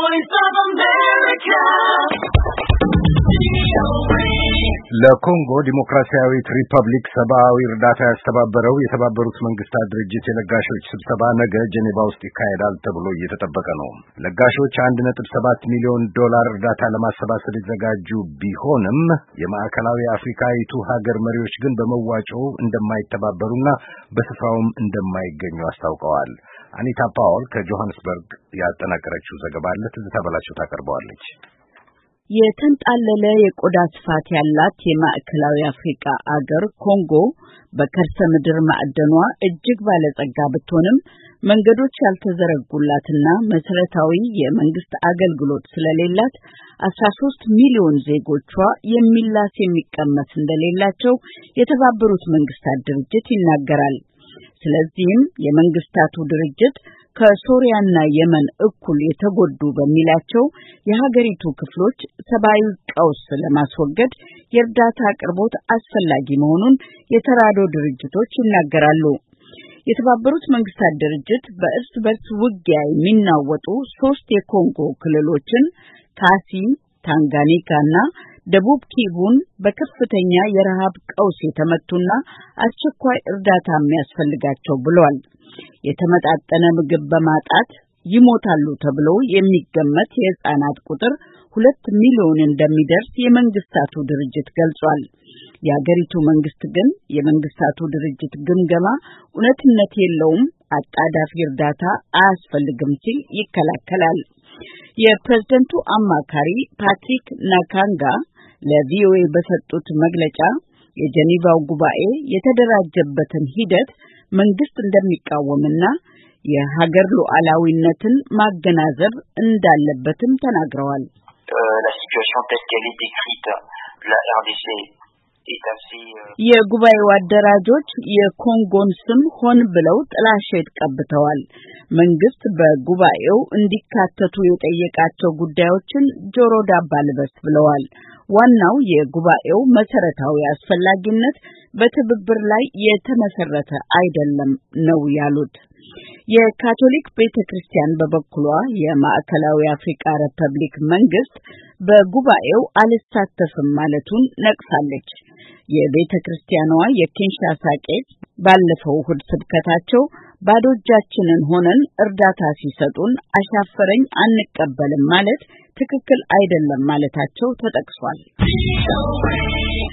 Voice of America. ለኮንጎ ዲሞክራሲያዊት ሪፐብሊክ ሰብአዊ እርዳታ ያስተባበረው የተባበሩት መንግስታት ድርጅት የለጋሾች ስብሰባ ነገ ጄኔቫ ውስጥ ይካሄዳል ተብሎ እየተጠበቀ ነው። ለጋሾች $1.7 ሚሊዮን እርዳታ ለማሰባሰብ የተዘጋጁ ቢሆንም የማዕከላዊ አፍሪካዊቱ ሀገር መሪዎች ግን በመዋጮው እንደማይተባበሩና በስፍራውም እንደማይገኙ አስታውቀዋል። አኒታ ፓውል ከጆሃንስበርግ ያጠናቀረችው ዘገባ ለትዝታ በላቸው ታቀርበዋለች። የተንጣለለ የቆዳ ስፋት ያላት የማዕከላዊ አፍሪካ አገር ኮንጎ በከርሰ ምድር ማዕደኗ እጅግ ባለጸጋ ብትሆንም መንገዶች ያልተዘረጉላትና መሰረታዊ የመንግስት አገልግሎት ስለሌላት 13 ሚሊዮን ዜጎቿ የሚላስ የሚቀመስ እንደሌላቸው የተባበሩት መንግስታት ድርጅት ይናገራል። ስለዚህም የመንግስታቱ ድርጅት ከሶሪያና የመን እኩል የተጎዱ በሚላቸው የሀገሪቱ ክፍሎች ሰብአዊ ቀውስ ለማስወገድ የእርዳታ አቅርቦት አስፈላጊ መሆኑን የተራድኦ ድርጅቶች ይናገራሉ። የተባበሩት መንግስታት ድርጅት በእርስ በርስ ውጊያ የሚናወጡ 3 የኮንጎ ክልሎችን ካሲ፣ ታንጋኒካና ደቡብ ኪቡን በከፍተኛ የረሃብ ቀውስ የተመቱና አስቸኳይ እርዳታ የሚያስፈልጋቸው ብሏል። የተመጣጠነ ምግብ በማጣት ይሞታሉ ተብሎ የሚገመት የህፃናት ቁጥር 2 ሚሊዮን እንደሚደርስ የመንግስታቱ ድርጅት ገልጿል። የሀገሪቱ መንግስት ግን የመንግስታቱ ድርጅት ግምገማ እውነትነት የለውም፣ አጣዳፊ እርዳታ አያስፈልግም ሲል ይከላከላል። የፕሬዝደንቱ አማካሪ ፓትሪክ ናካንጋ ለቪኦኤ በሰጡት መግለጫ የጄኔቫው ጉባኤ የተደራጀበትን ሂደት መንግስት እንደሚቃወምና የሀገር ሉዓላዊነትን ማገናዘብ እንዳለበትም ተናግረዋል። የጉባኤው አደራጆች የኮንጎን ስም ሆን ብለው ጥላሸት ቀብተዋል። መንግስት በጉባኤው እንዲካተቱ የጠየቃቸው ጉዳዮችን ጆሮ ዳባ ልበስ ብለዋል። ዋናው የጉባኤው መሰረታዊ አስፈላጊነት በትብብር ላይ የተመሰረተ አይደለም ነው ያሉት። የካቶሊክ ቤተክርስቲያን በበኩሏ የማዕከላዊ አፍሪካ ሪፐብሊክ መንግስት በጉባኤው አልሳተፍም ማለቱን ነቅፋለች። የቤተክርስቲያኗ የኪንሻሳ ቄስ ባለፈው እሁድ ስብከታቸው ባዶ እጃችንን ሆነን እርዳታ ሲሰጡን አሻፈረኝ አንቀበልም ማለት ትክክል አይደለም ማለታቸው ተጠቅሷል።